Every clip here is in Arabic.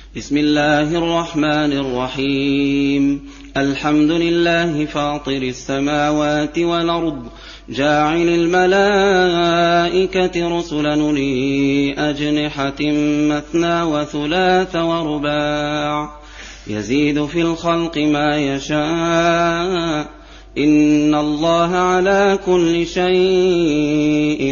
بسم الله الرحمن الرحيم. الحمد لله فاطر السماوات والأرض جاعل الملائكة رسلا أولي أجنحة مثنى وثلاث ورباع يزيد في الخلق ما يشاء إن الله على كل شيء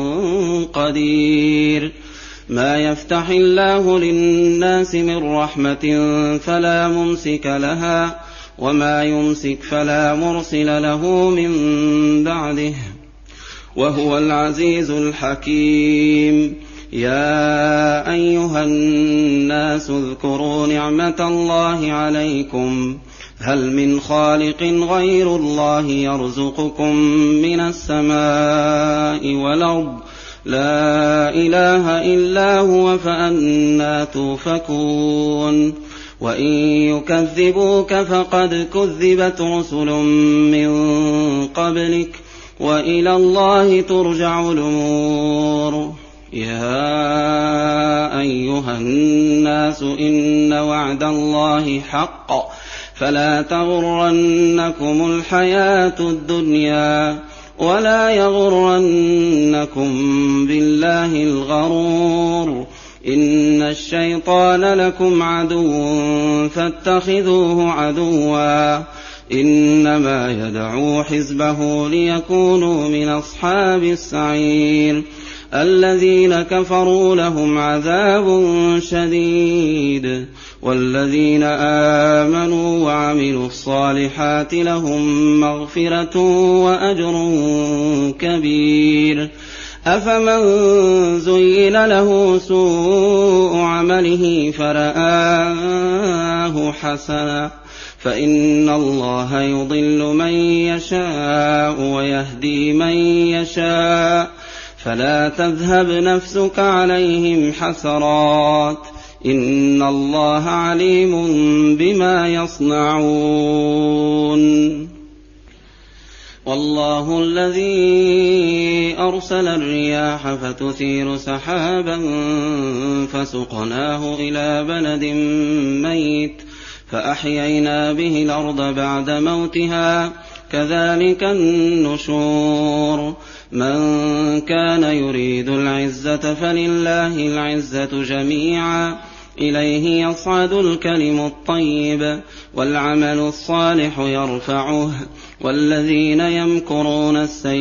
قدير. ما يفتح الله للناس من رحمة فلا ممسك لها وما يمسك فلا مرسل له من بعده وهو العزيز الحكيم. يا أيها الناس اذكروا نعمة الله عليكم هل من خالق غير الله يرزقكم من السماء والأرض لا إله إلا هو فأنى توفكون. وإن يكذبوك فقد كذبت رسل من قبلك وإلى الله ترجع الأمور. يا أيها الناس إن وعد الله حق فلا تغرنكم الحياة الدنيا ولا يغرنكم بالله الغرور. إن الشيطان لكم عدو فاتخذوه عدوا إنما يدعو حزبه ليكونوا من أصحاب السعير. الذين كفروا لهم عذاب شديد والذين آمنوا وعملوا الصالحات لهم مغفرة وأجر كبير. أفمن زين له سوء عمله فرآه حسنا فإن الله يضل من يشاء ويهدي من يشاء فلا تذهب نفسك عليهم حسرات إن الله عليم بما يصنعون. والله الذي أرسل الرياح فتثير سحابا فسقناه إلى بلد ميت فأحيينا به الأرض بعد موتها كذلك النشور. من كان يريد العزة فلله العزة جميعا إليه يصعد الكلم الطيب والعمل الصالح يرفعه والذين يمكرون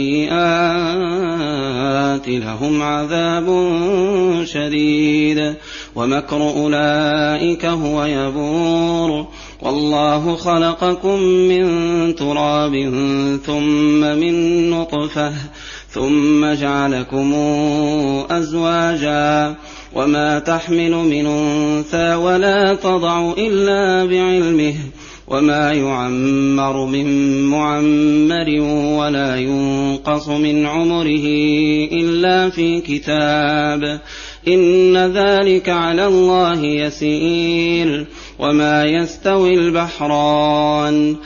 السيئات لهم عذاب شديد ومكر أولئك هو يبور. والله خلقكم من تراب ثم من نطفة ثم جعلكم أزواجا وما تحمل من أنثى ولا تضع إلا بعلمه وما يعمر من معمر ولا ينقص من عمره إلا في كتاب إن ذلك على الله يسير. وما يستوي البحران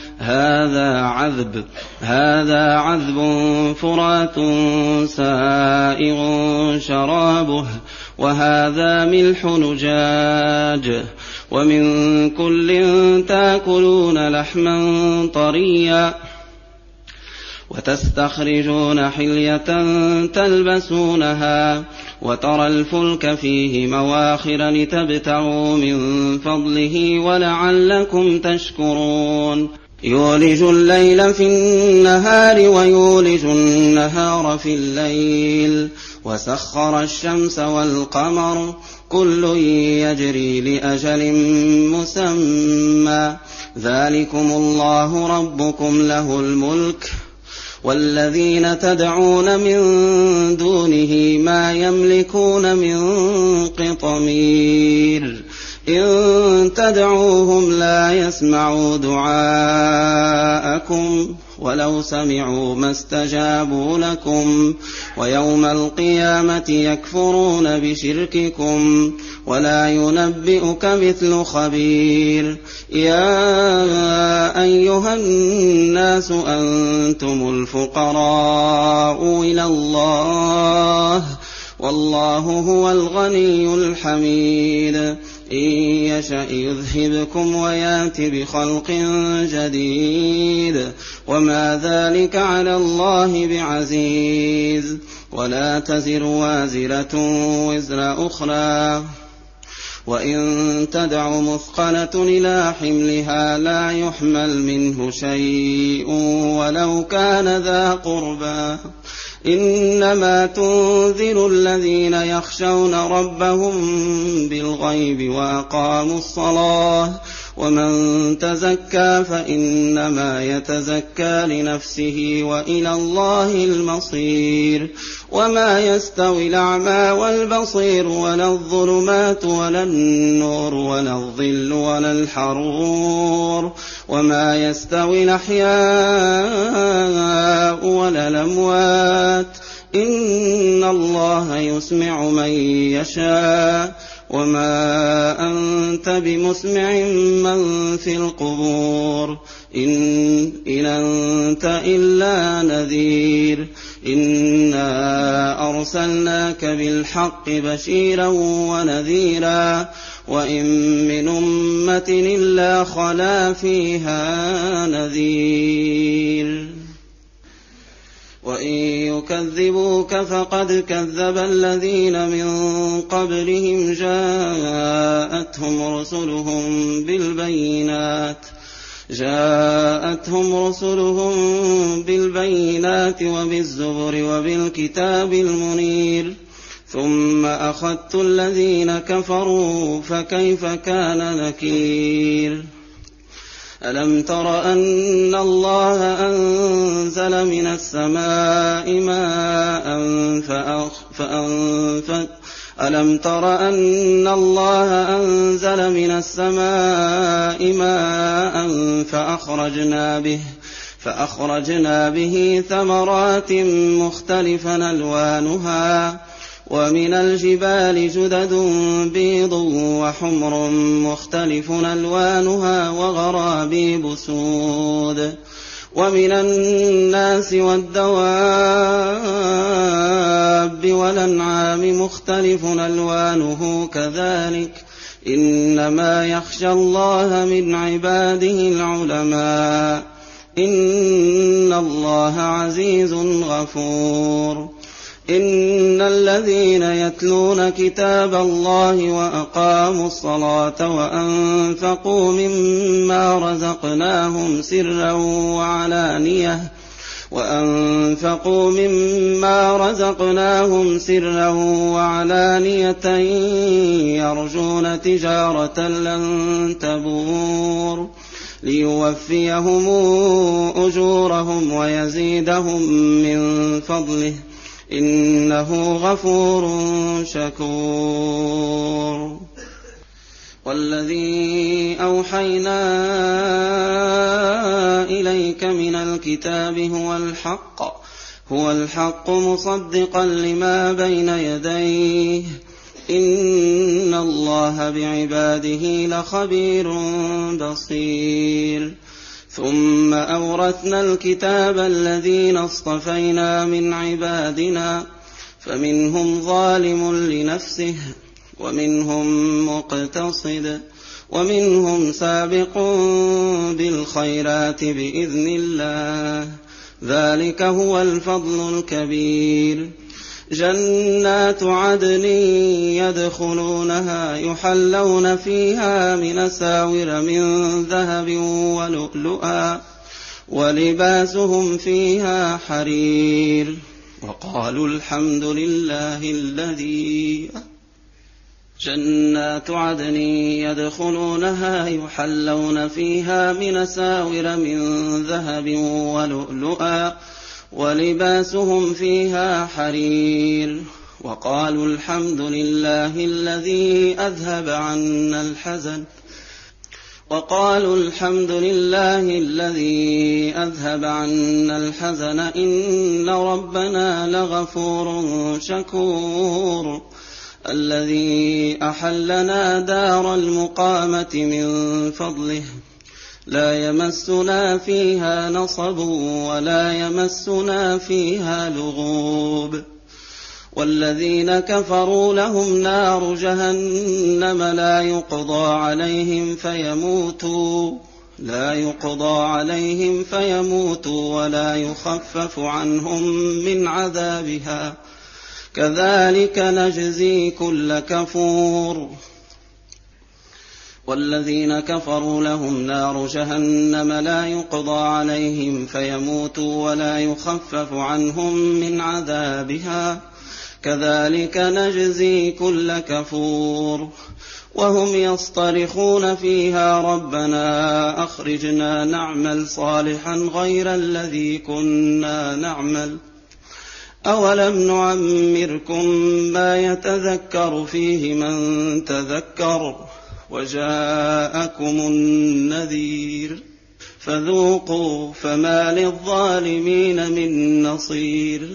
هذا عذب فرات سائغ شرابه وهذا ملح نجاج ومن كل تاكلون لحما طريا وتستخرجون حلية تلبسونها وترى الفلك فيه مواخر لتبتغوا من فضله ولعلكم تشكرون. يولج الليل في النهار ويولج النهار في الليل وسخر الشمس والقمر كل يجري لأجل مسمى ذلكم الله ربكم له الملك والذين تدعون من دونه ما يملكون من قطمير إن تدعوهم لا يسمعوا دعاءكم ولو سمعوا ما استجابوا لكم ويوم القيامة يكفرون بشرككم ولا ينبئك مثل خبير. يا أيها الناس أنتم الفقراء إلى الله والله هو الغني الحميد إن يشأ يذهبكم ويات بخلق جديد وما ذلك على الله بعزيز ولا تزر وازرة وزر أخرى وإن تدع مثقلة إلى حملها لا يحمل منه شيء ولو كان ذا قربى إنما تنذر الذين يخشون ربهم بالغيب وأقاموا الصلاة ومن تزكى فإنما يتزكى لنفسه وإلى الله المصير وما يستوي الأعمى والبصير ولا الظلمات ولا النور ولا الظل ولا الحرور وما يستوي الأحياء ولا الأموات إن الله يسمع من يشاء وما أنت بمسمع من في القبور إن أنت إلا نذير إنا أرسلناك بالحق بشيرا ونذيرا وإن من أمة إلا خلا فيها نذير وإن يكذبوك فقد كذب الذين من قبلهم جاءتهم رسلهم بالبينات وبالزبر وبالكتاب المنير ثم أخذت الذين كفروا فكيف كان نكير ألم تر أن الله أنزل من السماء ماء فأخرجنا به ثمرات مختلفا ألوانها ومن الجبال جدد بيض وحمر مختلف ألوانها وغرابيب سود ومن الناس والدواب والأنعام مختلف ألوانه كذلك إنما يخشى الله من عباده العلماء إن الله عزيز غفور إن الذين يتلون كتاب الله وأقاموا الصلاة وأنفقوا مما رزقناهم سرا وعلانية يرجون تجارة لن تبور ليوفيهم أجورهم ويزيدهم من فضله إنه غفور شكور والذي أوحينا إليك من الكتاب هو الحق مصدقا لما بين يديه إن الله بعباده لخبير بصير ثم أورثنا الكتاب الذين اصطفينا من عبادنا فمنهم ظالم لنفسه ومنهم مقتصد ومنهم سابق بالخيرات بإذن الله ذلك هو الفضل الكبير جنات عدن يدخلونها يحلون فيها من أساور من ذهب ولؤلؤا ولباسهم فيها حرير وقالوا الحمد لله الذي جنات عدن يدخلونها يحلون فيها من أساور من ذهب ولؤلؤا ولباسهم فيها حرير وقالوا الحمد لله الذي أذهب عنا الحزن إن ربنا لغفور شكور الذي أحلنا دار المقامة من فضله لا يمسنا فيها نصب ولا يمسنا فيها لغوب والذين كفروا لهم نار جهنم لا يقضى عليهم فيموتوا ولا يخفف عنهم من عذابها كذلك نجزي كل كفور والذين كفروا لهم نار جهنم لا يقضى عليهم فيموتوا ولا يخفف عنهم من عذابها كذلك نجزي كل كفور وهم يصطرخون فيها ربنا أخرجنا نعمل صالحا غير الذي كنا نعمل أولم نعمركم ما يتذكر فيه من تذكر وجاءكم النذير فذوقوا فما للظالمين من نصير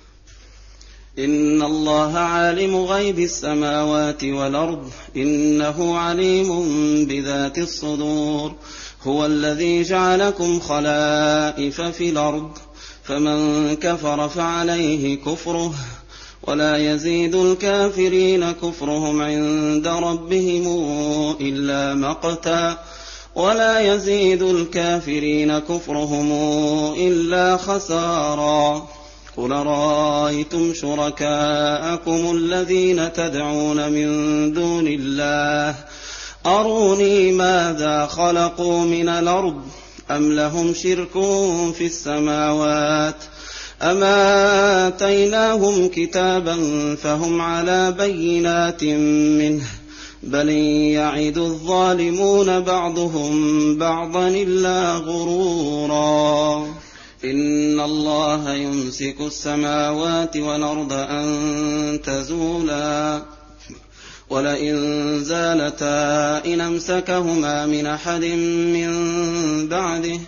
إن الله عالم غيب السماوات والأرض إنه عليم بذات الصدور هو الذي جعلكم خلائف في الأرض فمن كفر فعليه كفره ولا يزيد الكافرين كفرهم عند ربهم إلا مقتا ولا يزيد الكافرين كفرهم إلا خسارا قل رأيتم شركاءكم الذين تدعون من دون الله أروني ماذا خلقوا من الأرض أم لهم شرك في السماوات أم آتيناهم كتابا فهم على بينات منه بل يعد الظالمون بعضهم بعضا إلا غرورا إن الله يمسك السماوات والأرض أن تزولا ولئن زالتا إن أمسكهما من أحد من بعده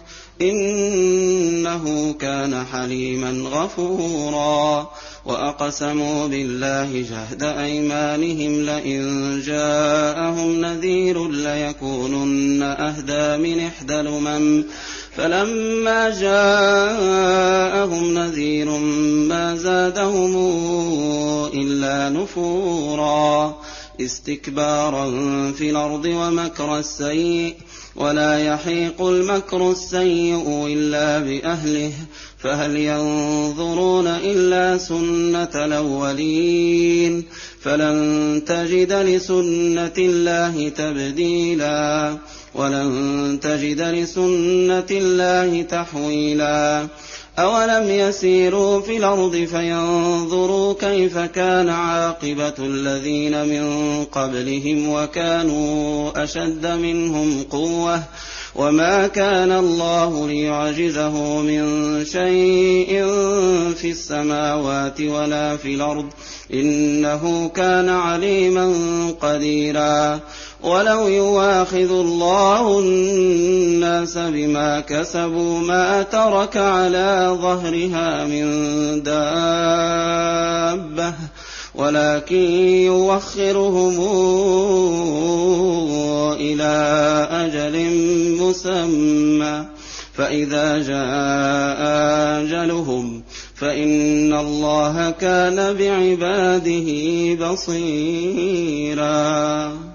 إنه كان حليما غفورا وأقسموا بالله جهد أيمانهم لئن جاءهم نذير ليكونن أهدى من إحدى الأمم فلما جاءهم نذير ما زادهم إلا نفورا استكبارا في الأرض ومكر السيء ولا يحيق المكر السيء إلا بأهله فهل ينظرون إلا سنة الأولين فلن تجد لسنة الله تبديلا ولن تجد لسنة الله تحويلا أولم يسيروا في الأرض فينظروا كيف كان عاقبة الذين من قبلهم وكانوا أشد منهم قوة وما كان الله ليعجزه من شيء في السماوات ولا في الأرض إنه كان عليما قديرا ولو يواخذ الله الناس بما كسبوا ما ترك على ظهرها من دابة ولكن يوخرهم إلى أجل مسمى فإذا جاء أجلهم فإن الله كان بعباده بصيرا